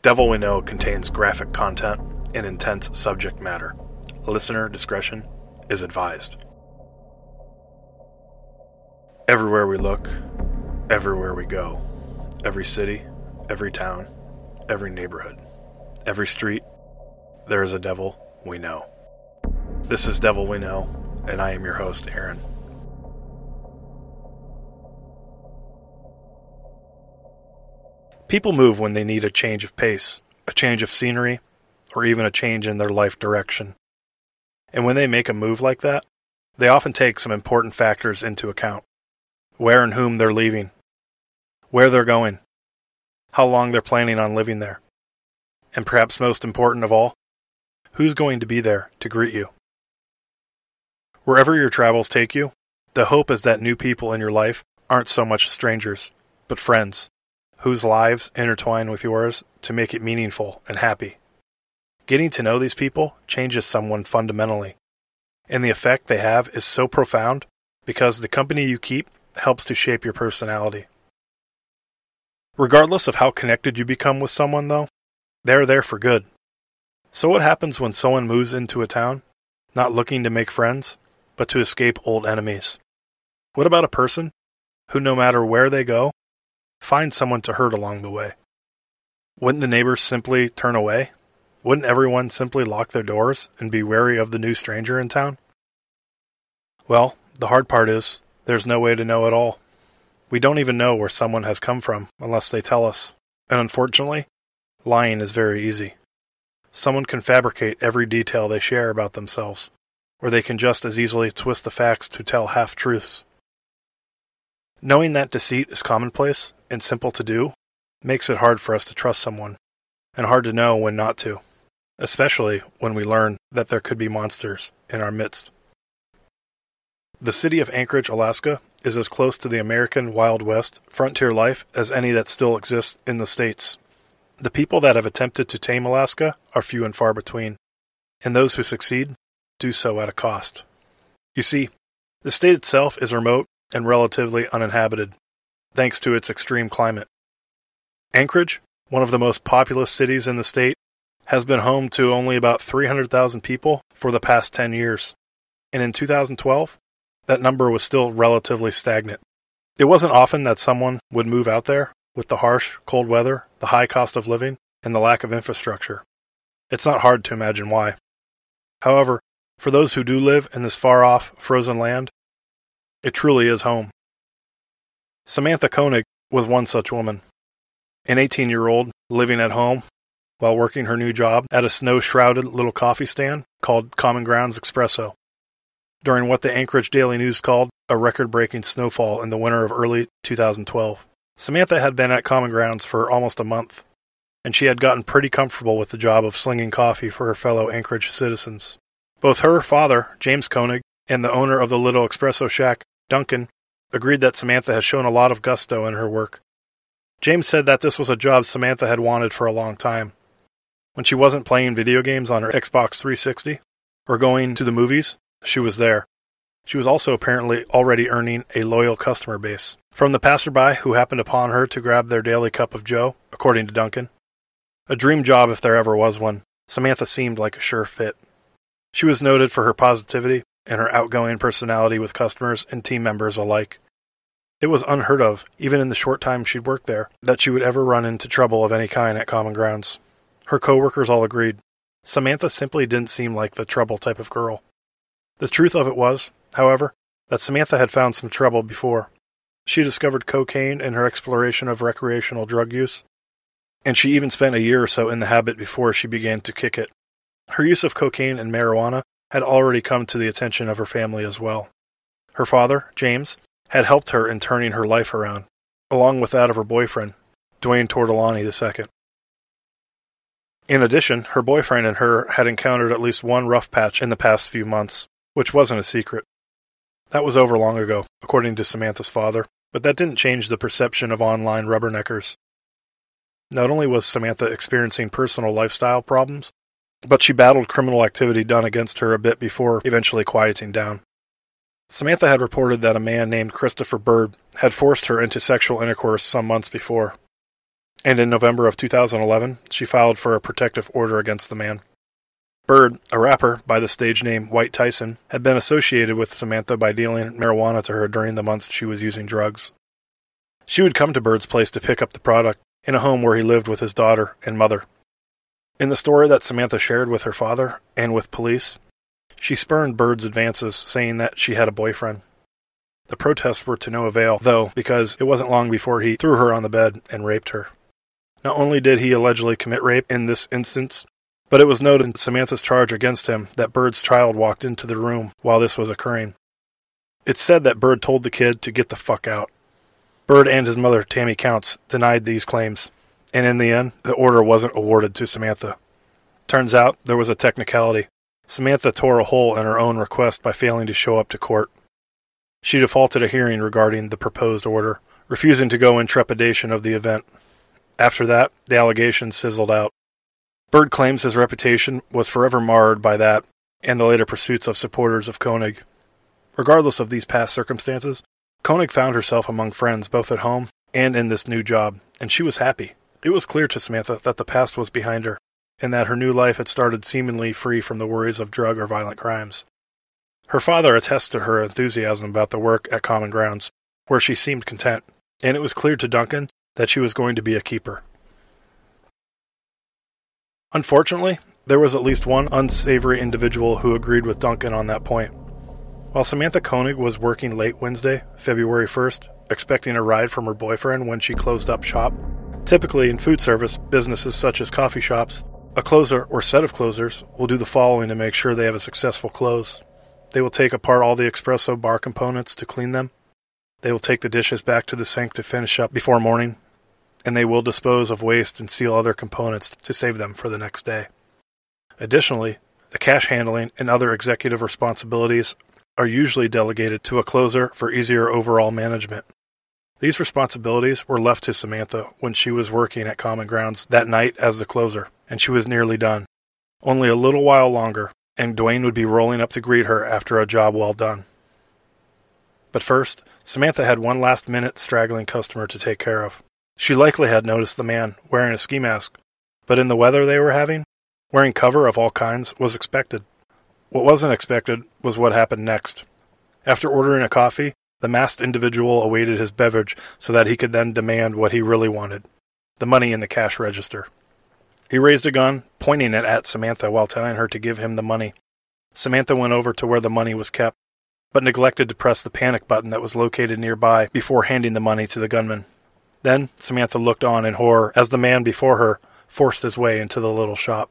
Devil We Know contains graphic content and intense subject matter. Listener discretion is advised. Everywhere we look, everywhere we go, every city, every town, every neighborhood, every street, there is a devil we know. This is Devil We Know, and I am your host, Aaron. People move when they need a change of pace, a change of scenery, or even a change in their life direction. And when they make a move like that, they often take some important factors into account. Where and whom they're leaving, where they're going, how long they're planning on living there, and perhaps most important of all, who's going to be there to greet you. Wherever your travels take you, the hope is that new people in your life aren't so much strangers, but friends, whose lives intertwine with yours to make it meaningful and happy. Getting to know these people changes someone fundamentally, and the effect they have is so profound because the company you keep helps to shape your personality. Regardless of how connected you become with someone, though, they're there for good. So what happens when someone moves into a town, not looking to make friends, but to escape old enemies? What about a person who, no matter where they go, finds someone to hurt along the way? Wouldn't the neighbors simply turn away? Wouldn't everyone simply lock their doors and be wary of the new stranger in town? Well, the hard part is, there's no way to know at all. We don't even know where someone has come from unless they tell us. And unfortunately, lying is very easy. Someone can fabricate every detail they share about themselves, or they can just as easily twist the facts to tell half-truths. Knowing that deceit is commonplace and simple to do makes it hard for us to trust someone, and hard to know when not to, especially when we learn that there could be monsters in our midst. The city of Anchorage, Alaska, is as close to the American Wild West frontier life as any that still exists in the States. The people that have attempted to tame Alaska are few and far between, and those who succeed do so at a cost. You see, the state itself is remote and relatively uninhabited, thanks to its extreme climate. Anchorage, one of the most populous cities in the state, has been home to only about 300,000 people for the past 10 years, and in 2012, that number was still relatively stagnant. It wasn't often that someone would move out there with the harsh, cold weather, the high cost of living, and the lack of infrastructure. It's not hard to imagine why. However, for those who do live in this far-off, frozen land, it truly is home. Samantha Koenig was one such woman, an 18-year-old living at home while working her new job at a snow-shrouded little coffee stand called Common Grounds Espresso, during what the Anchorage Daily News called a record-breaking snowfall in the winter of early 2012. Samantha had been at Common Grounds for almost a month, and she had gotten pretty comfortable with the job of slinging coffee for her fellow Anchorage citizens. Both her father, James Koenig, and the owner of the little espresso shack, Duncan, agreed that Samantha had shown a lot of gusto in her work. James said that this was a job Samantha had wanted for a long time. When she wasn't playing video games on her Xbox 360 or going to the movies, she was there. She was also apparently already earning a loyal customer base from the passerby who happened upon her to grab their daily cup of joe, according to Duncan. A dream job if there ever was one. Samantha seemed like a sure fit. She was noted for her positivity and her outgoing personality with customers and team members alike. It was unheard of, even in the short time she'd worked there, that she would ever run into trouble of any kind at Common Grounds. Her coworkers all agreed. Samantha simply didn't seem like the trouble type of girl. The truth of it was, however, that Samantha had found some trouble before. She discovered cocaine in her exploration of recreational drug use, and she even spent a year or so in the habit before she began to kick it. Her use of cocaine and marijuana had already come to the attention of her family as well. Her father, James, had helped her in turning her life around, along with that of her boyfriend, Dwayne Tortolani II. In addition, her boyfriend and her had encountered at least one rough patch in the past few months, which wasn't a secret. That was over long ago, according to Samantha's father, but that didn't change the perception of online rubberneckers. Not only was Samantha experiencing personal lifestyle problems, but she battled criminal activity done against her a bit before eventually quieting down. Samantha had reported that a man named Christopher Bird had forced her into sexual intercourse some months before. and in November of 2011, she filed for a protective order against the man. Bird, a rapper by the stage name White Tyson, had been associated with Samantha by dealing marijuana to her during the months she was using drugs. She would come to Bird's place to pick up the product in a home where he lived with his daughter and mother. In the story that Samantha shared with her father and with police, she spurned Bird's advances, saying that she had a boyfriend. The protests were to no avail, though, because it wasn't long before he threw her on the bed and raped her. Not only did he allegedly commit rape in this instance, but it was noted in Samantha's charge against him that Bird's child walked into the room while this was occurring. It's said that Bird told the kid to get the fuck out. Bird and his mother, Tammy Counts, denied these claims, and in the end, the order wasn't awarded to Samantha. Turns out there was a technicality. Samantha tore a hole in her own request by failing to show up to court. She defaulted a hearing regarding the proposed order, refusing to go in trepidation of the event. After that, the allegations sizzled out. Bird claims his reputation was forever marred by that and the later pursuits of supporters of Koenig. Regardless of these past circumstances, Koenig found herself among friends both at home and in this new job, and she was happy. It was clear to Samantha that the past was behind her, and that her new life had started seemingly free from the worries of drug or violent crimes. Her father attests to her enthusiasm about the work at Common Grounds, where she seemed content, and it was clear to Duncan that she was going to be a keeper. Unfortunately, there was at least one unsavory individual who agreed with Duncan on that point. While Samantha Koenig was working late Wednesday, February 1st, expecting a ride from her boyfriend when she closed up shop, typically in food service businesses such as coffee shops, a closer or set of closers will do the following to make sure they have a successful close. They will take apart all the espresso bar components to clean them. They will take the dishes back to the sink to finish up before morning, and they will dispose of waste and seal other components to save them for the next day. Additionally, the cash handling and other executive responsibilities are usually delegated to a closer for easier overall management. These responsibilities were left to Samantha when she was working at Common Grounds that night as the closer, and she was nearly done. Only a little while longer, and Dwayne would be rolling up to greet her after a job well done. But first, Samantha had one last-minute straggling customer to take care of. She likely had noticed the man wearing a ski mask, but in the weather they were having, wearing cover of all kinds was expected. What wasn't expected was what happened next. After ordering a coffee, the masked individual awaited his beverage so that he could then demand what he really wanted, the money in the cash register. He raised a gun, pointing it at Samantha while telling her to give him the money. Samantha went over to where the money was kept, but neglected to press the panic button that was located nearby before handing the money to the gunman. Then Samantha looked on in horror as the man before her forced his way into the little shop.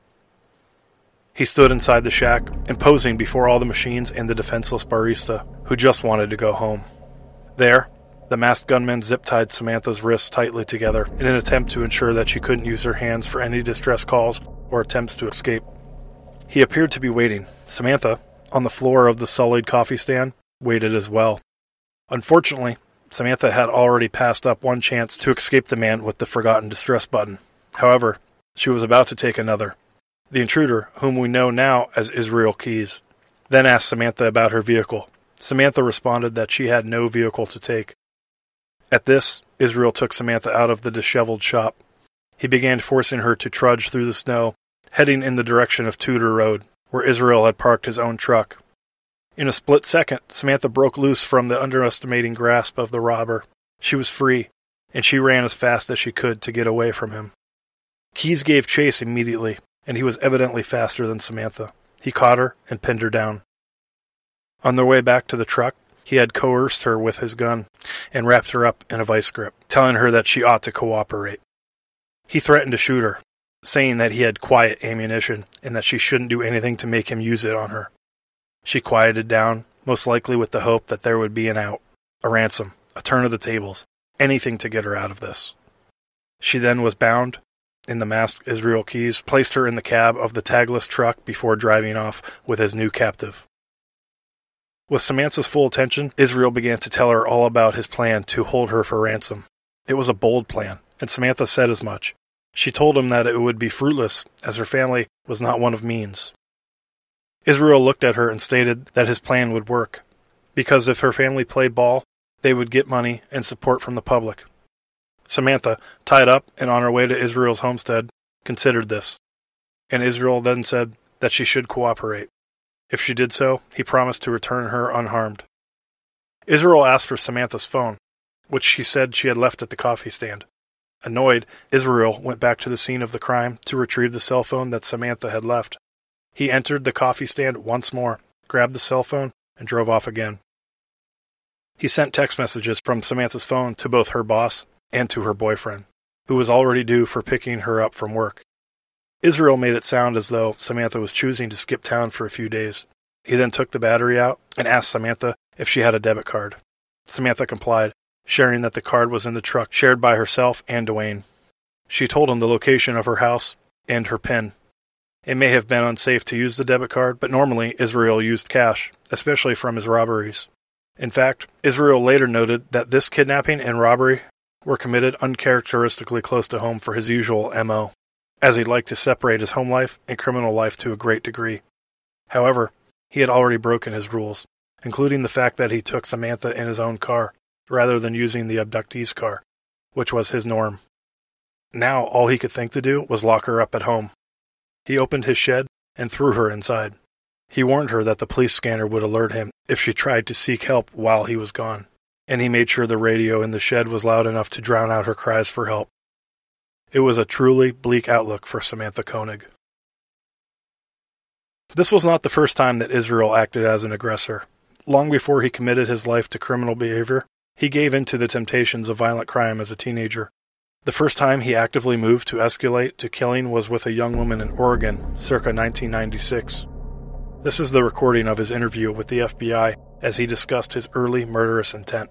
He stood inside the shack, imposing before all the machines and the defenseless barista, who just wanted to go home. There, the masked gunman zip-tied Samantha's wrists tightly together in an attempt to ensure that she couldn't use her hands for any distress calls or attempts to escape. He appeared to be waiting. Samantha, on the floor of the sullied coffee stand, waited as well. Unfortunately, Samantha had already passed up one chance to escape the man with the forgotten distress button. However, she was about to take another. The intruder, whom we know now as Israel Keys, then asked Samantha about her vehicle. Samantha responded that she had no vehicle to take. At this, Israel took Samantha out of the disheveled shop. He began forcing her to trudge through the snow, heading in the direction of Tudor Road, where Israel had parked his own truck. In a split second, Samantha broke loose from the underestimating grasp of the robber. She was free, and she ran as fast as she could to get away from him. Keys gave chase immediately, and he was evidently faster than Samantha. He caught her and pinned her down. On their way back to the truck, he had coerced her with his gun and wrapped her up in a vice grip, telling her that she ought to cooperate. He threatened to shoot her, saying that he had quiet ammunition and that she shouldn't do anything to make him use it on her. She quieted down, most likely with the hope that there would be an out, a ransom, a turn of the tables, anything to get her out of this. She then was bound, and the masked Israel Keys placed her in the cab of the tagless truck before driving off with his new captive. With Samantha's full attention, Israel began to tell her all about his plan to hold her for ransom. It was a bold plan, and Samantha said as much. She told him that it would be fruitless, as her family was not one of means. Israel looked at her and stated that his plan would work, because if her family played ball, they would get money and support from the public. Samantha, tied up and on her way to Israel's homestead, considered this, and Israel then said that she should cooperate. If she did so, he promised to return her unharmed. Israel asked for Samantha's phone, which she said she had left at the coffee stand. Annoyed, Israel went back to the scene of the crime to retrieve the cell phone that Samantha had left. He entered the coffee stand once more, grabbed the cell phone, and drove off again. He sent text messages from Samantha's phone to both her boss and to her boyfriend, who was already due for picking her up from work. Israel made it sound as though Samantha was choosing to skip town for a few days. He then took the battery out and asked Samantha if she had a debit card. Samantha complied, sharing that the card was in the truck shared by herself and Dwayne. She told him the location of her house and her PIN. It may have been unsafe to use the debit card, but normally Israel used cash, especially from his robberies. In fact, Israel later noted that this kidnapping and robbery were committed uncharacteristically close to home for his usual MO, as he liked to separate his home life and criminal life to a great degree. However, he had already broken his rules, including the fact that he took Samantha in his own car, rather than using the abductee's car, which was his norm. Now all he could think to do was lock her up at home. He opened his shed and threw her inside. He warned her that the police scanner would alert him if she tried to seek help while he was gone, and he made sure the radio in the shed was loud enough to drown out her cries for help. It was a truly bleak outlook for Samantha Koenig. This was not the first time that Israel acted as an aggressor. Long before he committed his life to criminal behavior, he gave in to the temptations of violent crime as a teenager. The first time he actively moved to escalate to killing was with a young woman in Oregon, circa 1996. This is the recording of his interview with the FBI as he discussed his early murderous intent.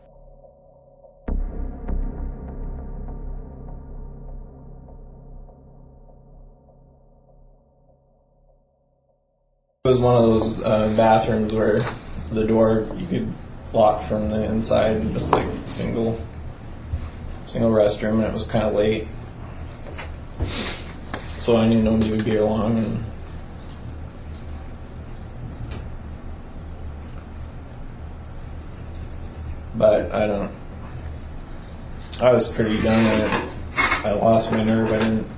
It was one of those bathrooms where the door you could lock from the inside, just like single restroom, and it was kind of late, so I knew nobody would be along. But I was pretty young and I lost my nerve.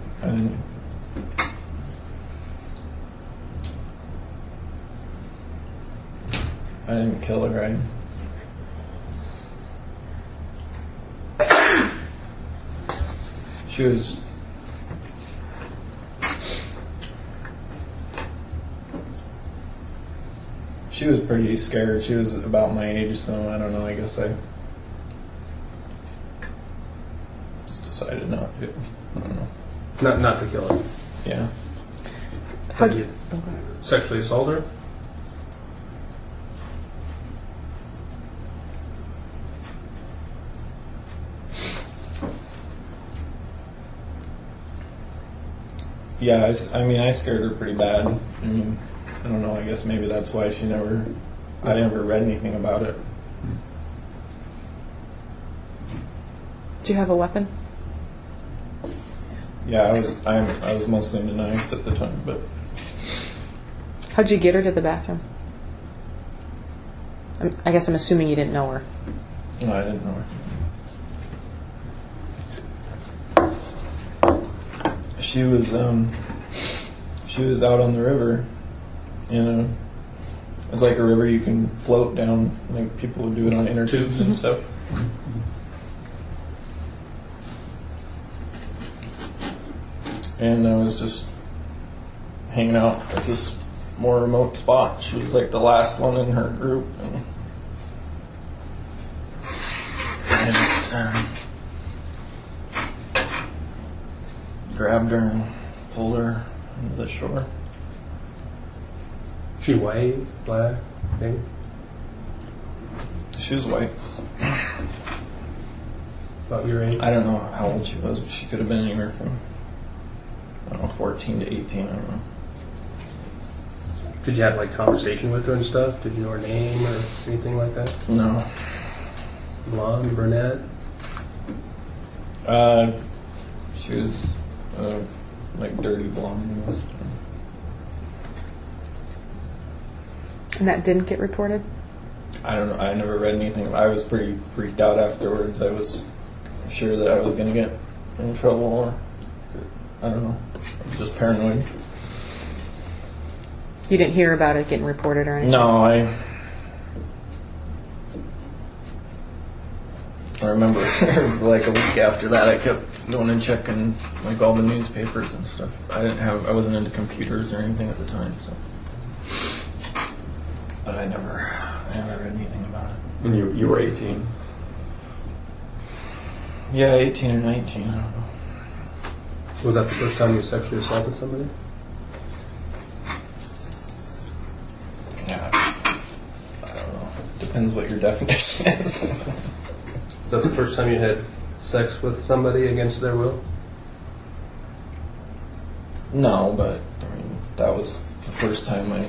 I didn't kill her, right? She was pretty scared. She was about my age, so I don't know, I guess I just decided not to. I don't know. Not to kill her. Yeah. How'd you sexually assault her? Yeah, I scared her pretty bad. I mean, I don't know, I guess maybe that's why I never read anything about it. Do you have a weapon? Yeah, I was mostly into knives at the time, but... How'd you get her to the bathroom? I guess I'm assuming you didn't know her. No, I didn't know her. She was out on the river, it's like a river you can float down, like people would do it on inner tubes and stuff. And I was just hanging out at this more remote spot. She was like the last one in her group, and I just grabbed her and pulled her into the shore. She white, black, pink? She was white. About your age? I don't know how old she was, but she could have been anywhere from, 14 to 18, I don't know. Did you have conversation with her and stuff? Did you know her name or anything like that? No. Blonde, brunette? She was dirty blonde. And that didn't get reported? I don't know. I never read anything. I was pretty freaked out afterwards. sure that I was going to get in trouble, or I don't know, I'm just paranoid. You didn't hear about it getting reported or anything? No, I remember like a week after that, I kept going and checking like all the newspapers and stuff. I wasn't into computers or anything at the time, so. But I never read anything about it. And you were 18? Yeah, 18 or 19, I don't know. Was that the first time you sexually assaulted somebody? Yeah, I don't know. Depends what your definition is. Was that the first time you had sex with somebody against their will? No, but I mean that was the first time I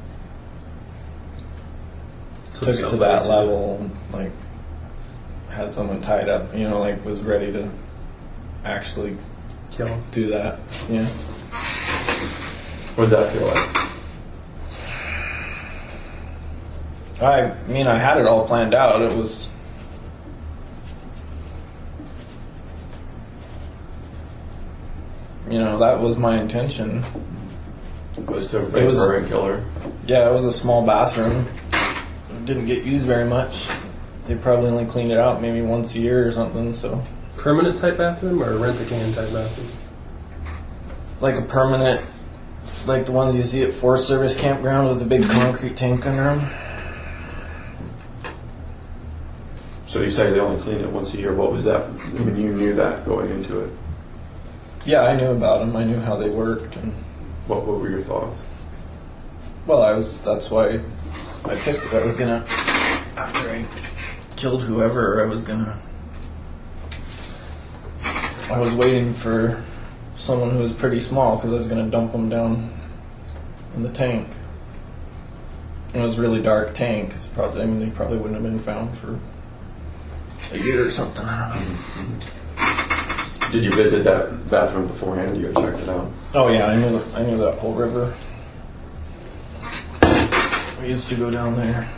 took it to that level, and, like had someone tied up, like was ready to actually Kill him. do that. Yeah. What did that feel like? I mean, I had it all planned out. It was, that was my intention. It was to rape her and kill her? Yeah, it was a small bathroom. It didn't get used very much. They probably only cleaned it out maybe once a year or something, so. Permanent type bathroom or rent-a-can type bathroom? Like a permanent, like the ones you see at Forest Service campground with a big concrete tank under them. So you say they only clean it once a year. What was that? I mean, you knew that going into it. Yeah, I knew about them. I knew how they worked, and What were your thoughts? well, that's why I picked it. I was gonna, after I killed whoever, I was waiting for someone who was pretty small, because I was gonna dump them down in the tank. And it was a really dark tank. They probably wouldn't have been found for a year or something. I don't know. Did you visit that bathroom beforehand? You checked it out? Oh yeah, I knew that whole river. We used to go down there.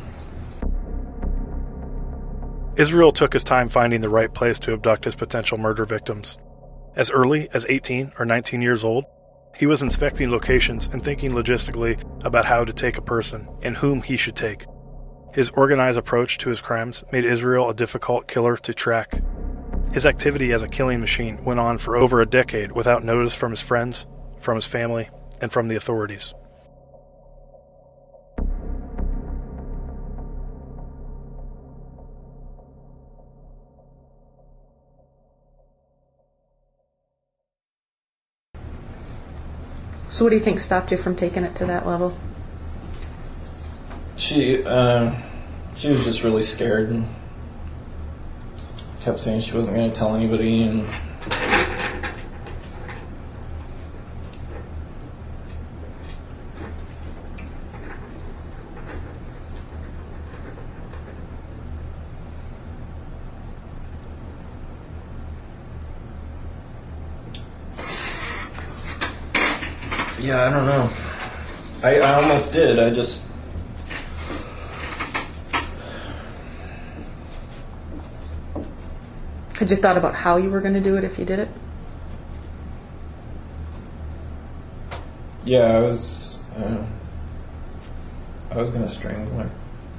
Israel took his time finding the right place to abduct his potential murder victims. As early as 18 or 19 years old, he was inspecting locations and thinking logistically about how to take a person and whom he should take. His organized approach to his crimes made Israel a difficult killer to track. His activity as a killing machine went on for over a decade without notice from his friends, from his family, and from the authorities. So what do you think stopped you from taking it to that level? She was just really scared and kept saying she wasn't going to tell anybody, and yeah, I don't know. I almost did. Had you thought about how you were going to do it if you did it? Yeah, I was going to strangle her.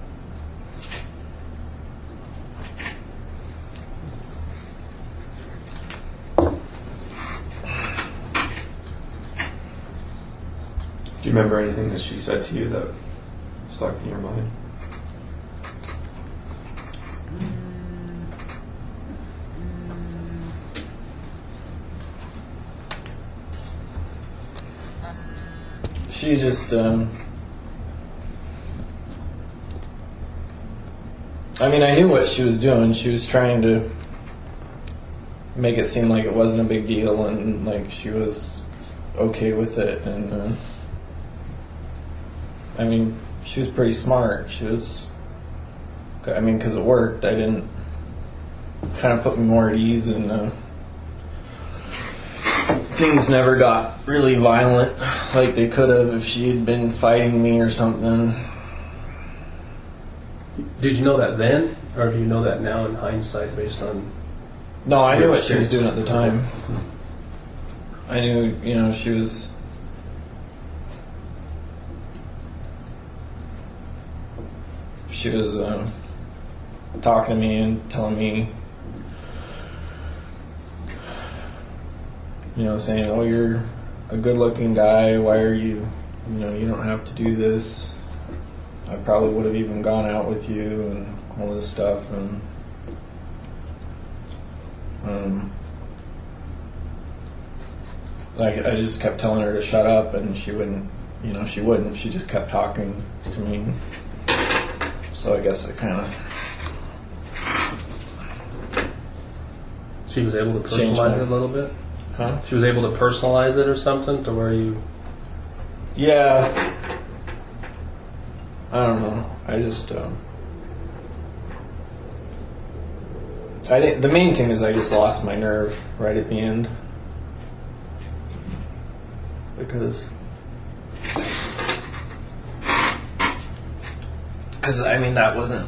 Do you remember anything that she said to you that stuck in your mind? She just, I knew what she was doing. She was trying to make it seem like it wasn't a big deal, and like she was okay with it. And she was pretty smart. She was, because it worked. I didn't kind of put me more at ease, and things never got really violent like they could have if she had been fighting me or something. Did you know that then, or do you know that now in hindsight based on No, I knew Your what she was experience. doing at the time. I knew, she was. She was talking to me and telling me, saying, "Oh, you're a good-looking guy. Why are you, you don't have to do this. I probably would have even gone out with you," and all this stuff. And like, I just kept telling her to shut up, and she wouldn't. She wouldn't. She just kept talking to me. So I guess it kind of. She was able to Changed personalize my- it a little bit? Huh? She was able to personalize it or something to where you... Yeah. I don't know. I just. I think the main thing is I just lost my nerve right at the end. Because I mean, that wasn't.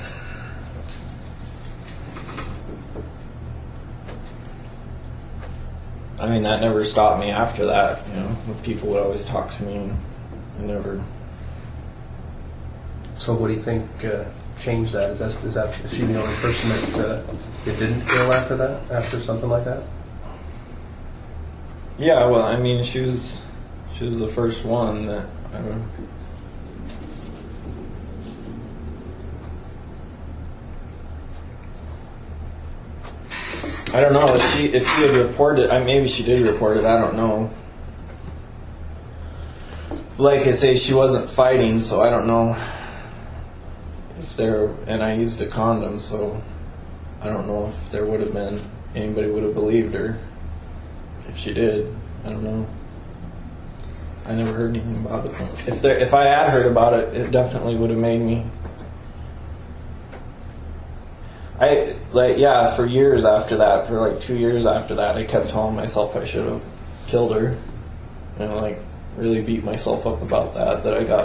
I mean, that never stopped me after that. People would always talk to me, and I never. So what do you think changed that? Is she the only person that it didn't kill after that? After something like that? Yeah, well, I mean, she was the first one that I don't know if she had reported. Maybe she did report it. I don't know. Like I say, she wasn't fighting, so I don't know if there. And I used a condom, so I don't know if there would have been anybody would have believed her if she did. I don't know. I never heard anything about it. If I had heard about it, it definitely would have made me. For years after that, for like 2 years after that, I kept telling myself I should have killed her, and really beat myself up about that I got.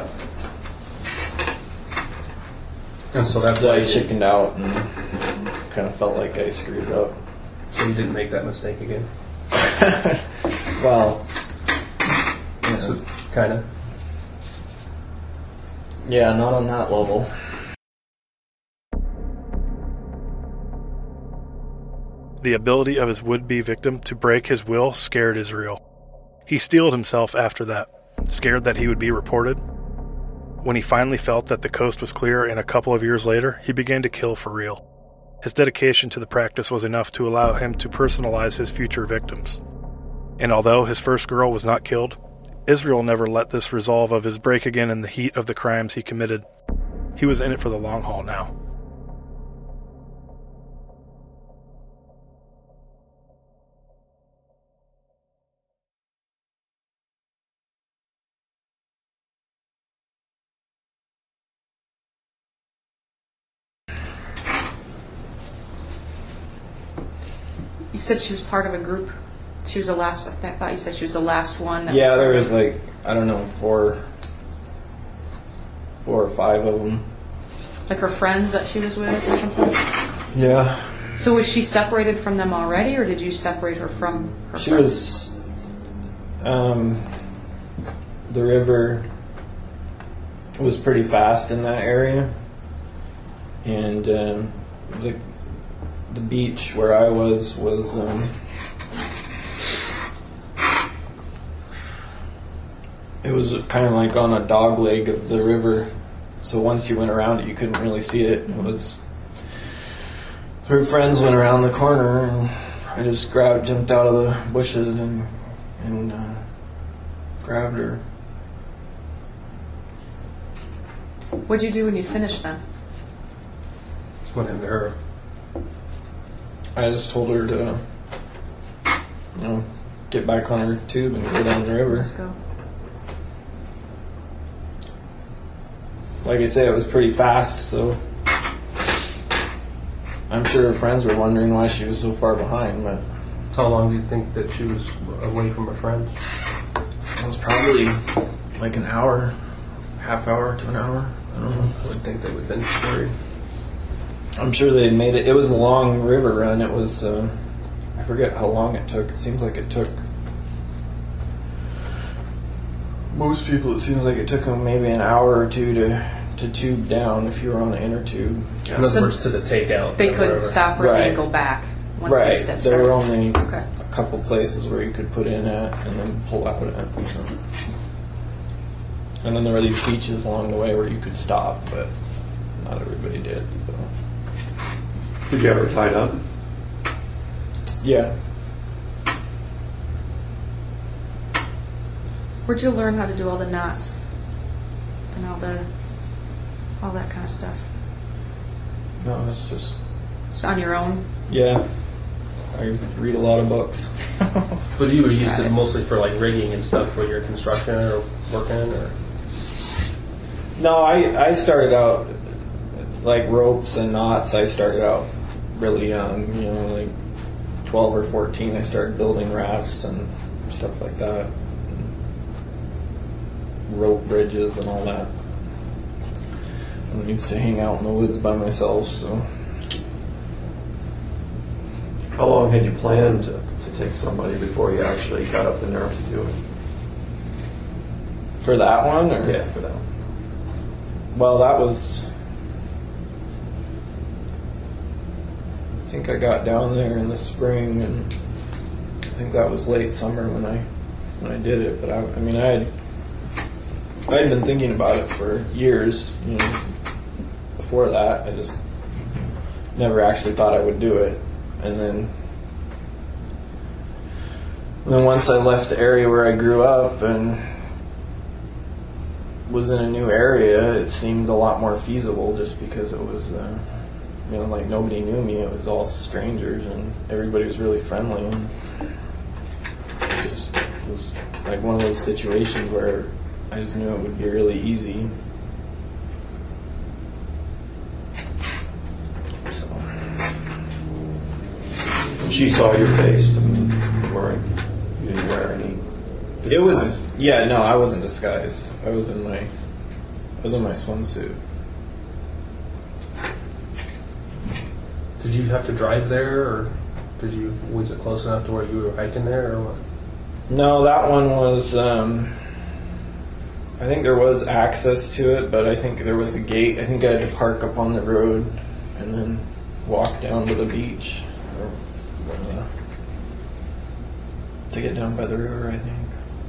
And so that's That why I chickened out and kind of felt like I screwed up. so you didn't make that mistake again. Well, So, kind of. yeah, not on that level. The ability of his would-be victim to break his will scared Israel. He steeled himself after that, scared that he would be reported. When he finally felt that the coast was clear and a couple of years later, he began to kill for real. His dedication to the practice was enough to allow him to personalize his future victims. And although his first girl was not killed, Israel never let this resolve of his break again in the heat of the crimes he committed. He was in it for the long haul now. You said she was part of a group. She was the last. I thought you said she was the last one. Yeah, there was I don't know, 4 or 5 of them. Like her friends that she was with or something? Yeah. So was she separated from them already, or did you separate her from her She friends? was, the river was pretty fast in that area. And the beach where I was it was kind of like on a dog leg of the river. So once you went around it, you couldn't really see it. It was... Her friends went around the corner, and I just jumped out of the bushes and grabbed her. What'd you do when you finished then? Just went into her. I just told her to, get back on her tube and go down the river. Let's go. Like I say, it was pretty fast, so I'm sure her friends were wondering why she was so far behind, but How long do you think that she was away from her friends? it was probably like an hour, half hour to an hour. I don't know. I would think they would have been worried. I'm sure they made it. It was a long river run. It was, I forget how long it took. It seems like it took, most people, it seems like it took them maybe an hour or two to tube down if you were on the inner tube. In other So words, to the takeout. They or couldn't whatever. stop really Right. and go back once Right. they started. There were only Okay. a couple places where you could put in at and then pull out at. So. And then there were these beaches along the way where you could stop, but not everybody did. So. Did you ever tied up? Yeah. Where'd you learn how to do all the knots and all that kind of stuff? No, it's just, Just on your own? yeah. I read a lot of books. But you used it mostly for like rigging and stuff for your construction or working, or No, I started out like ropes and knots. I started out really young, like 12 or 14. I started building rafts and stuff like that, rope bridges and all that. I used to hang out in the woods by myself, so. How long had you planned to take somebody before you actually got up the nerve to do it? For that one? Or? Yeah, for that one. Well, that was. I think I got down there in the spring, and I think that was late summer when I did it. But I had been thinking about it for years. Before that, I just never actually thought I would do it, and then once I left the area where I grew up and was in a new area, it seemed a lot more feasible just because it was, like nobody knew me. It was all strangers and everybody was really friendly. And it just was like one of those situations where I just knew it would be really easy. So. And she saw your face and you didn't wear any disguise. It was, yeah, no, I wasn't disguised. I was in my swimsuit. did you have to drive there, or was it close enough to where you were hiking there, or what? No, that one was, I think there was access to it, but I think there was a gate. I think I had to park up on the road and then walk down to the beach to get down by the river, I think.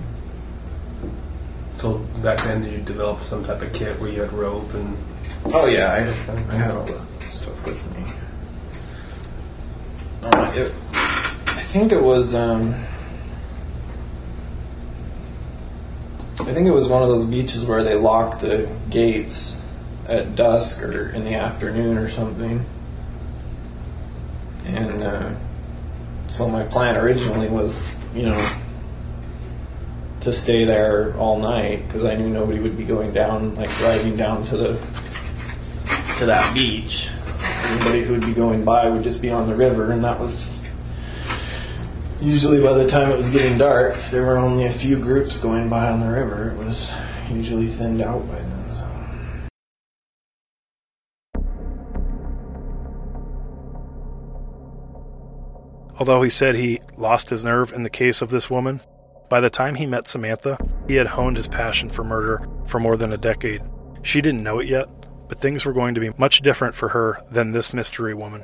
So back then, did you develop some type of kit where you had rope and? Oh yeah, I had all that stuff with me. I think it was one of those beaches where they lock the gates at dusk or in the afternoon or something. And so my plan originally was, to stay there all night because I knew nobody would be going down, like driving down to that beach. Anybody who would be going by would just be on the river, and that was usually by the time it was getting dark. There were only a few groups going by on the river. It was usually thinned out by then. So. Although he said he lost his nerve in the case of this woman, by the time he met Samantha, he had honed his passion for murder for more than a decade. She didn't know it yet, but things were going to be much different for her than this mystery woman.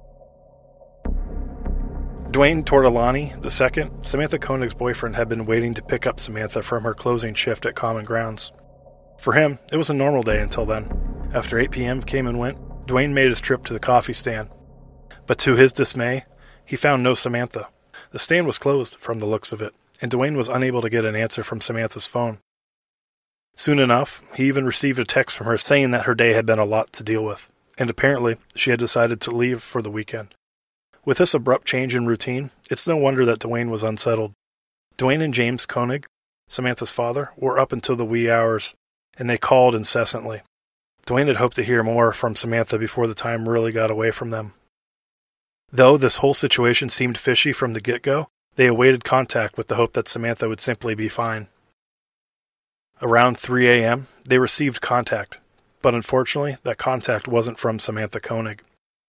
Dwayne Tortolani II, Samantha Koenig's boyfriend, had been waiting to pick up Samantha from her closing shift at Common Grounds. For him, it was a normal day until then. After 8 p.m. came and went, Dwayne made his trip to the coffee stand. But to his dismay, he found no Samantha. The stand was closed from the looks of it, and Dwayne was unable to get an answer from Samantha's phone. Soon enough, he even received a text from her saying that her day had been a lot to deal with, and apparently she had decided to leave for the weekend. With this abrupt change in routine, it's no wonder that Dwayne was unsettled. Dwayne and James Koenig, Samantha's father, were up until the wee hours, and they called incessantly. Dwayne had hoped to hear more from Samantha before the time really got away from them. Though this whole situation seemed fishy from the get-go, they awaited contact with the hope that Samantha would simply be fine. Around 3 a.m., they received contact, but unfortunately, that contact wasn't from Samantha Koenig.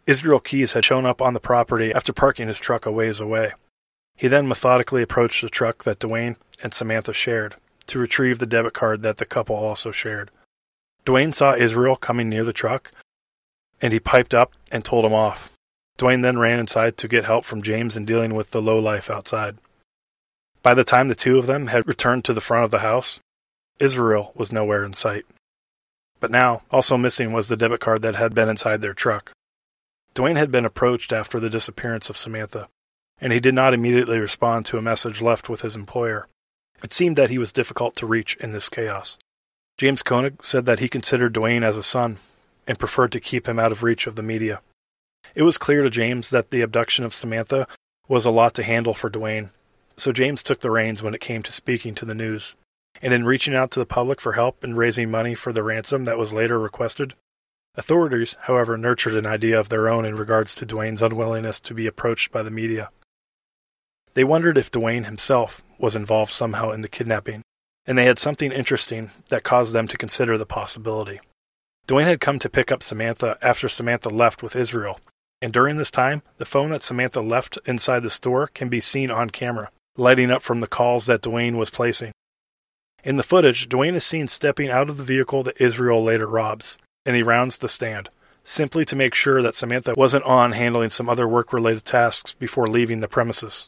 Israel Keyes had shown up on the property after parking his truck a ways away. He then methodically approached the truck that Dwayne and Samantha shared to retrieve the debit card that the couple also shared. Dwayne saw Israel coming near the truck, and he piped up and told him off. Dwayne then ran inside to get help from James in dealing with the lowlife outside. By the time the two of them had returned to the front of the house, Israel was nowhere in sight. But now, also missing was the debit card that had been inside their truck. Dwayne had been approached after the disappearance of Samantha, and he did not immediately respond to a message left with his employer. It seemed that he was difficult to reach in this chaos. James Koenig said that he considered Dwayne as a son and preferred to keep him out of reach of the media. It was clear to James that the abduction of Samantha was a lot to handle for Dwayne, so James took the reins when it came to speaking to the news. And in reaching out to the public for help and raising money for the ransom that was later requested, authorities, however, nurtured an idea of their own in regards to Dwayne's unwillingness to be approached by the media. They wondered if Dwayne himself was involved somehow in the kidnapping, and they had something interesting that caused them to consider the possibility. Dwayne had come to pick up Samantha after Samantha left with Israel, and during this time, the phone that Samantha left inside the store can be seen on camera, lighting up from the calls that Dwayne was placing. In the footage, Dwayne is seen stepping out of the vehicle that Israel later robs, and he rounds the stand, simply to make sure that Samantha wasn't on handling some other work-related tasks before leaving the premises.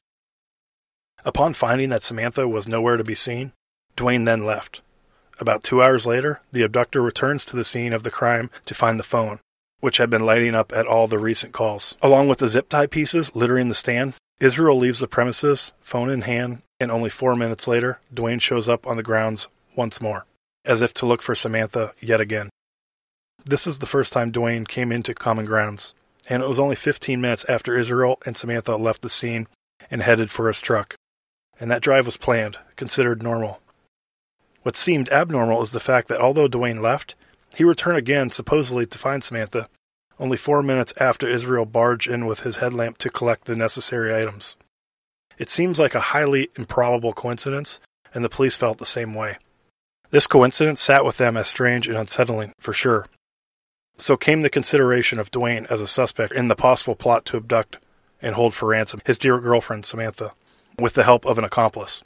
Upon finding that Samantha was nowhere to be seen, Dwayne then left. About 2 hours later, the abductor returns to the scene of the crime to find the phone, which had been lighting up at all the recent calls. Along with the zip tie pieces littering the stand, Israel leaves the premises, phone in hand, and only 4 minutes later, Dwayne shows up on the grounds once more, as if to look for Samantha yet again. This is the first time Dwayne came into Common Grounds, and it was only 15 minutes after Israel and Samantha left the scene and headed for his truck. And that drive was planned, considered normal. What seemed abnormal is the fact that although Dwayne left, he returned again supposedly to find Samantha, only 4 minutes after Israel barged in with his headlamp to collect the necessary items. It seems like a highly improbable coincidence, and the police felt the same way. This coincidence sat with them as strange and unsettling, for sure. So came the consideration of Dwayne as a suspect in the possible plot to abduct and hold for ransom his dear girlfriend Samantha, with the help of an accomplice.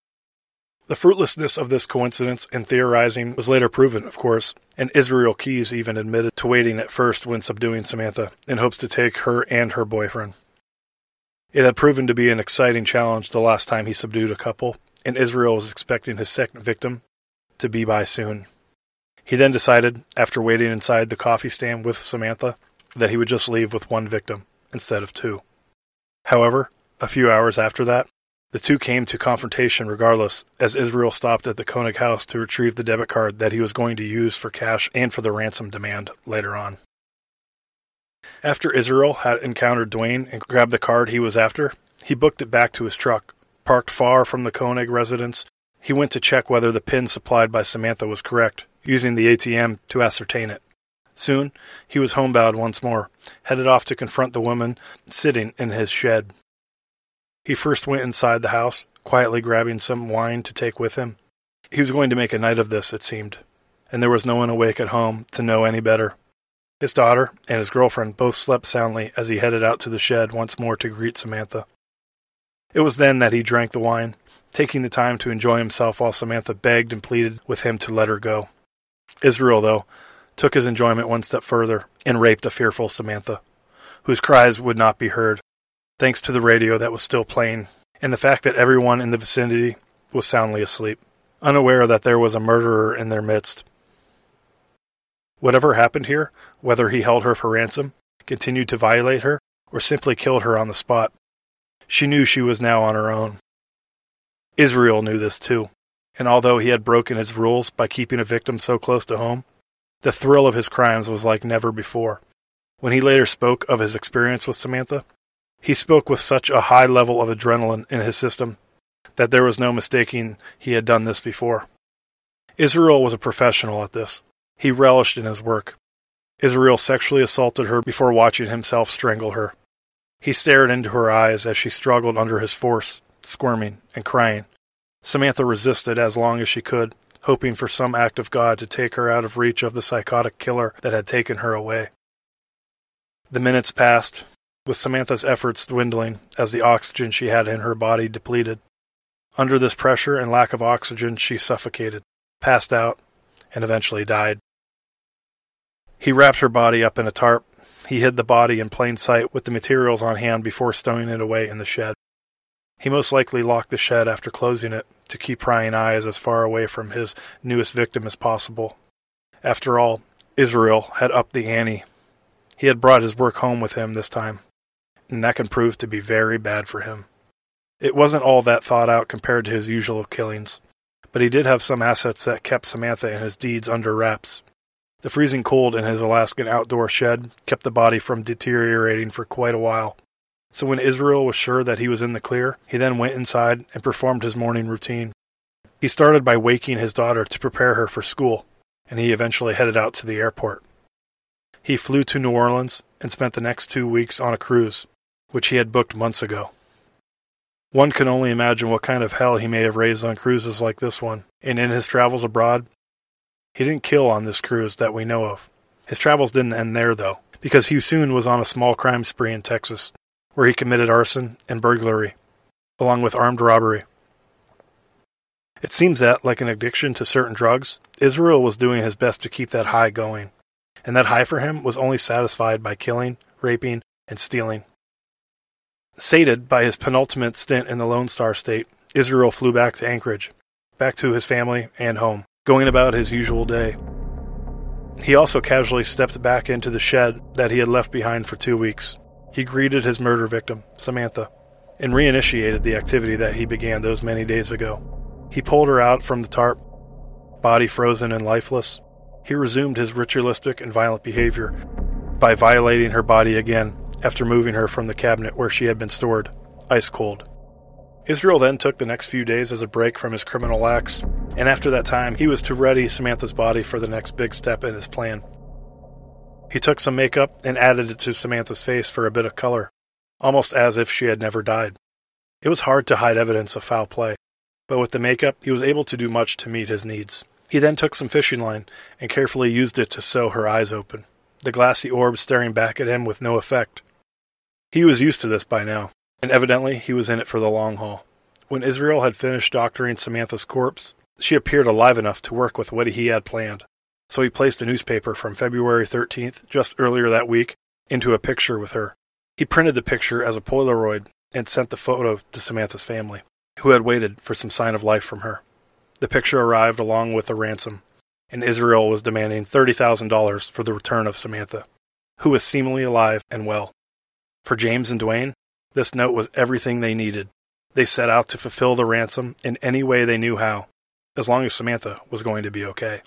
The fruitlessness of this coincidence and theorizing was later proven, of course, and Israel Keyes even admitted to waiting at first when subduing Samantha, in hopes to take her and her boyfriend. It had proven to be an exciting challenge the last time he subdued a couple, and Israel was expecting his second victim to be by soon. He then decided, after waiting inside the coffee stand with Samantha, that he would just leave with one victim instead of two. However, a few hours after that, the two came to confrontation regardless, as Israel stopped at the Koenig house to retrieve the debit card that he was going to use for cash and for the ransom demand later on. After Israel had encountered Dwayne and grabbed the card he was after, he booked it back to his truck. Parked far from the Koenig residence, he went to check whether the PIN supplied by Samantha was correct, using the ATM to ascertain it. Soon, he was homebound once more, headed off to confront the woman sitting in his shed. He first went inside the house, quietly grabbing some wine to take with him. He was going to make a night of this, it seemed, and there was no one awake at home to know any better. His daughter and his girlfriend both slept soundly as he headed out to the shed once more to greet Samantha. It was then that he drank the wine, taking the time to enjoy himself while Samantha begged and pleaded with him to let her go. Israel, though, took his enjoyment one step further and raped a fearful Samantha, whose cries would not be heard, thanks to the radio that was still playing, and the fact that everyone in the vicinity was soundly asleep, unaware that there was a murderer in their midst. Whatever happened here, whether he held her for ransom, continued to violate her, or simply killed her on the spot, she knew she was now on her own. Israel knew this too, and although he had broken his rules by keeping a victim so close to home, the thrill of his crimes was like never before. When he later spoke of his experience with Samantha, he spoke with such a high level of adrenaline in his system that there was no mistaking he had done this before. Israel was a professional at this. He relished in his work. Israel sexually assaulted her before watching himself strangle her. He stared into her eyes as she struggled under his force, squirming and crying. Samantha resisted as long as she could, hoping for some act of God to take her out of reach of the psychotic killer that had taken her away. The minutes passed, with Samantha's efforts dwindling as the oxygen she had in her body depleted. Under this pressure and lack of oxygen, she suffocated, passed out, and eventually died. He wrapped her body up in a tarp. He hid the body in plain sight with the materials on hand before stowing it away in the shed. He most likely locked the shed after closing it to keep prying eyes as far away from his newest victim as possible. After all, Israel had upped the ante. He had brought his work home with him this time, and that can prove to be very bad for him. It wasn't all that thought out compared to his usual killings, but he did have some assets that kept Samantha and his deeds under wraps. The freezing cold in his Alaskan outdoor shed kept the body from deteriorating for quite a while. So when Israel was sure that he was in the clear, he then went inside and performed his morning routine. He started by waking his daughter to prepare her for school, and he eventually headed out to the airport. He flew to New Orleans and spent the next 2 weeks on a cruise, which he had booked months ago. One can only imagine what kind of hell he may have raised on cruises like this one, and in his travels abroad, he didn't kill on this cruise that we know of. His travels didn't end there, though, because he soon was on a small crime spree in Texas, where he committed arson and burglary, along with armed robbery. It seems that, like an addiction to certain drugs, Israel was doing his best to keep that high going, and that high for him was only satisfied by killing, raping, and stealing. Sated by his penultimate stint in the Lone Star State, Israel flew back to Anchorage, back to his family and home, going about his usual day. He also casually stepped back into the shed that he had left behind for 2 weeks. He greeted his murder victim, Samantha, and reinitiated the activity that he began those many days ago. He pulled her out from the tarp, body frozen and lifeless. He resumed his ritualistic and violent behavior by violating her body again after moving her from the cabinet where she had been stored, ice cold. Israel then took the next few days as a break from his criminal acts, and after that time he was to ready Samantha's body for the next big step in his plan. He took some makeup and added it to Samantha's face for a bit of color, almost as if she had never died. It was hard to hide evidence of foul play, but with the makeup he was able to do much to meet his needs. He then took some fishing line and carefully used it to sew her eyes open, the glassy orb staring back at him with no effect. He was used to this by now, and evidently he was in it for the long haul. When Israel had finished doctoring Samantha's corpse, she appeared alive enough to work with what he had planned. So he placed a newspaper from February 13th, just earlier that week, into a picture with her. He printed the picture as a Polaroid and sent the photo to Samantha's family, who had waited for some sign of life from her. The picture arrived along with a ransom, and Israel was demanding $30,000 for the return of Samantha, who was seemingly alive and well. For James and Dwayne, this note was everything they needed. They set out to fulfill the ransom in any way they knew how, as long as Samantha was going to be okay.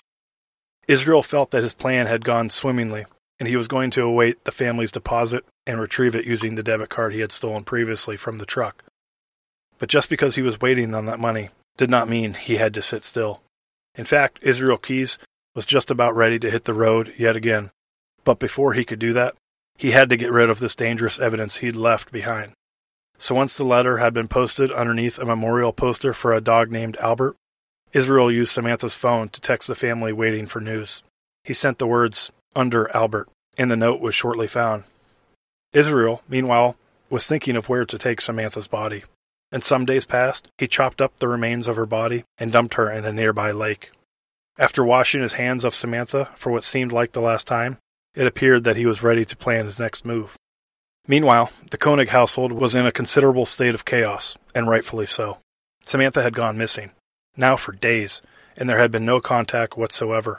Israel felt that his plan had gone swimmingly, and he was going to await the family's deposit and retrieve it using the debit card he had stolen previously from the truck. But just because he was waiting on that money did not mean he had to sit still. In fact, Israel Keys was just about ready to hit the road yet again. But before he could do that, he had to get rid of this dangerous evidence he'd left behind. So once the letter had been posted underneath a memorial poster for a dog named Albert, Israel used Samantha's phone to text the family waiting for news. He sent the words, "Under Albert," and the note was shortly found. Israel, meanwhile, was thinking of where to take Samantha's body. And some days passed, he chopped up the remains of her body and dumped her in a nearby lake. After washing his hands of Samantha for what seemed like the last time, it appeared that he was ready to plan his next move. Meanwhile, the Koenig household was in a considerable state of chaos, and rightfully so. Samantha had gone missing, now for days, and there had been no contact whatsoever.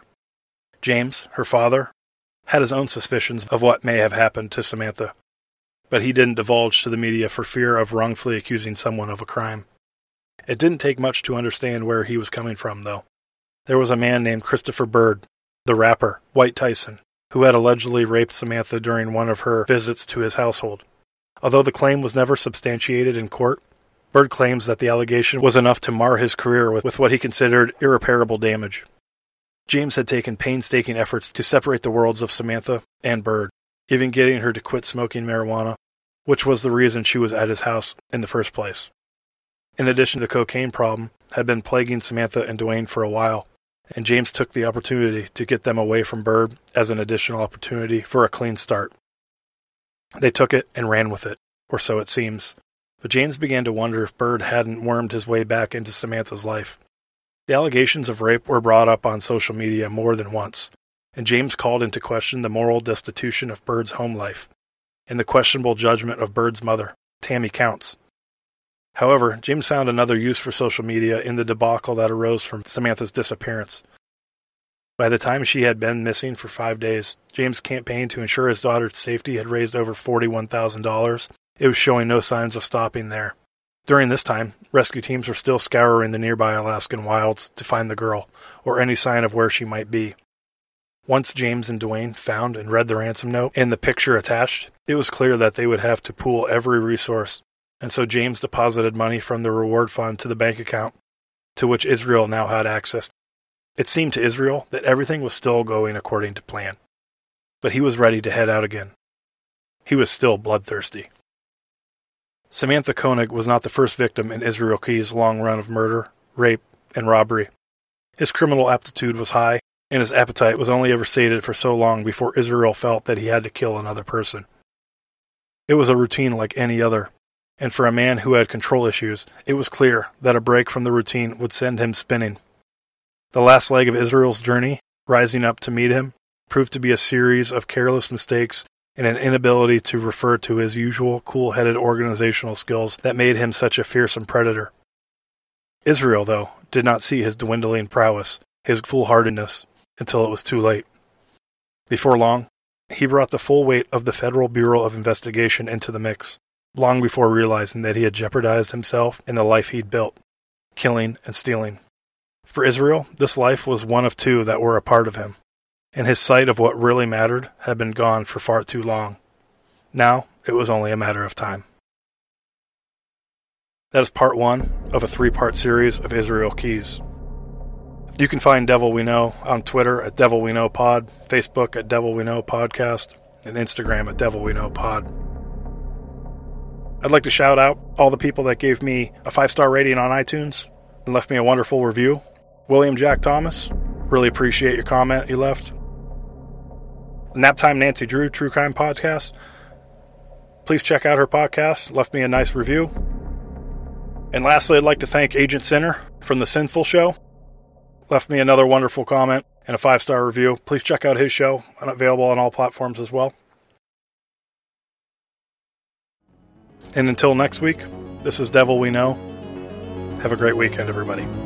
James, her father, had his own suspicions of what may have happened to Samantha, but he didn't divulge to the media for fear of wrongfully accusing someone of a crime. It didn't take much to understand where he was coming from, though. There was a man named Christopher Bird, the rapper, White Tyson, who had allegedly raped Samantha during one of her visits to his household. Although the claim was never substantiated in court, Bird claims that the allegation was enough to mar his career with what he considered irreparable damage. James had taken painstaking efforts to separate the worlds of Samantha and Bird, even getting her to quit smoking marijuana, which was the reason she was at his house in the first place. In addition, the cocaine problem had been plaguing Samantha and Dwayne for a while, and James took the opportunity to get them away from Bird as an additional opportunity for a clean start. They took it and ran with it, or so it seems. But James began to wonder if Bird hadn't wormed his way back into Samantha's life. The allegations of rape were brought up on social media more than once, and James called into question the moral destitution of Bird's home life and the questionable judgment of Bird's mother, Tammy Counts. However, James found another use for social media in the debacle that arose from Samantha's disappearance. By the time she had been missing for 5 days, James' campaign to ensure his daughter's safety had raised over $41,000. It was showing no signs of stopping there. During this time, rescue teams were still scouring the nearby Alaskan wilds to find the girl, or any sign of where she might be. Once James and Dwayne found and read the ransom note and the picture attached, it was clear that they would have to pool every resource, and so James deposited money from the reward fund to the bank account, to which Israel now had access. It seemed to Israel that everything was still going according to plan, but he was ready to head out again. He was still bloodthirsty. Samantha Koenig was not the first victim in Israel Keyes' long run of murder, rape, and robbery. His criminal aptitude was high, and his appetite was only ever sated for so long before Israel felt that he had to kill another person. It was a routine like any other, and for a man who had control issues, it was clear that a break from the routine would send him spinning. The last leg of Israel's journey, rising up to meet him, proved to be a series of careless mistakes and an inability to refer to his usual cool-headed organizational skills that made him such a fearsome predator. Israel, though, did not see his dwindling prowess, his foolhardiness, until it was too late. Before long, he brought the full weight of the Federal Bureau of Investigation into the mix, long before realizing that he had jeopardized himself and the life he'd built, killing and stealing. For Israel, this life was one of two that were a part of him, and his sight of what really mattered had been gone for far too long. Now, it was only a matter of time. That is part 1 of a 3-part series of Israel Keyes. You can find Devil We Know on Twitter at Devil We Know Pod, Facebook at Devil We Know Podcast, and Instagram at Devil We Know Pod. I'd like to shout out all the people that gave me a 5-star rating on iTunes and left me a wonderful review. William Jack Thomas, really appreciate your comment you left. Naptime Nancy Drew, True Crime Podcast. Please check out her podcast. Left me a nice review. And lastly, I'd like to thank Agent Sinner from The Sinful Show. Left me another wonderful comment and a 5-star review. Please check out his show. Available on all platforms as well. And until next week, this is Devil We Know. Have a great weekend, everybody.